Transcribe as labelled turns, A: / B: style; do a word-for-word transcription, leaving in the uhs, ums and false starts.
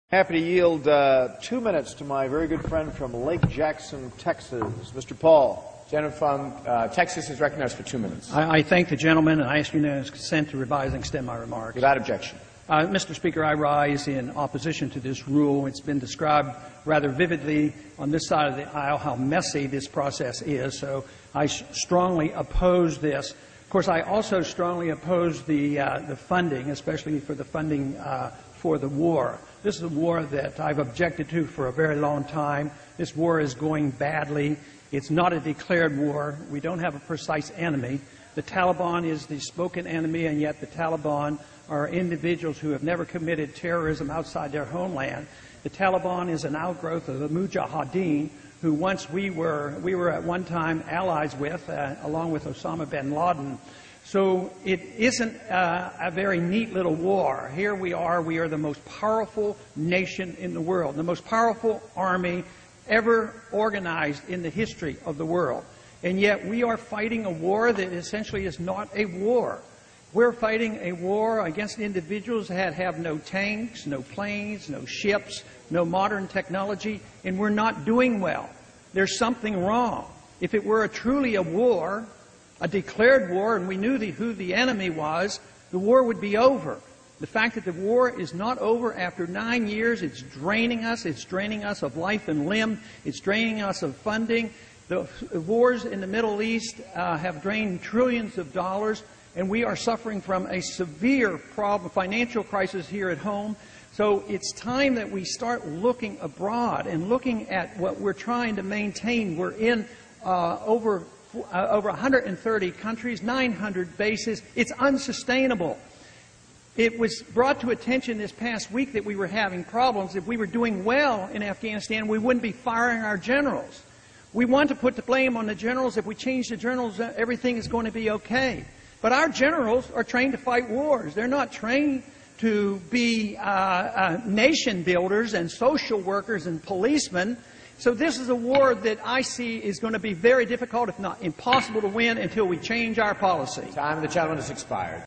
A: Happy to yield uh, two minutes to my very good friend from Lake Jackson, Texas, Mister Paul.
B: Gentleman from uh, Texas is recognized for two minutes.
C: I, I thank the gentleman, and I ask unanimous consent to revise and extend my remarks.
B: Without objection.
C: Uh, Mister Speaker, I rise in opposition to this rule. It's been described rather vividly on this side of the aisle how messy this process is, so I strongly oppose this. Of course, I also strongly oppose the, uh, the funding, especially for the funding uh, for the war. This is a war that I've objected to for a very long time. This war is going badly. It's not a declared war. We don't have a precise enemy. The Taliban is the spoken enemy, and yet the Taliban are individuals who have never committed terrorism outside their homeland. The Taliban is an outgrowth of the Mujahideen, who once we were, we were at one time allies with, uh, along with Osama bin Laden. So it isn't uh, a very neat little war. Here we are, we are the most powerful nation in the world, the most powerful army ever organized in the history of the world. And yet we are fighting a war that essentially is not a war. We're fighting a war against individuals that have no tanks, no planes, no ships, no modern technology, and we're not doing well. There's something wrong. If it were a truly a war, a declared war, and we knew the, who the enemy was, the war would be over. The fact that the war is not over after nine years, it's draining us, it's draining us of life and limb, it's draining us of funding. The wars in the Middle East uh, have drained trillions of dollars, and we are suffering from a severe problem, financial crisis here at home. So it's time that we start looking abroad and looking at what we're trying to maintain. We're in uh, over uh, over one hundred thirty countries, nine hundred bases. It's unsustainable. It was brought to attention this past week that we were having problems. If we were doing well in Afghanistan, we wouldn't be firing our generals. We want to put the blame on the generals. If we change the generals, everything is going to be okay. But our generals are trained to fight wars. They're not trained to be uh, uh, nation builders and social workers and policemen. So this is a war that I see is going to be very difficult, if not impossible, to win until we change our policy.
B: Time of the gentleman has expired.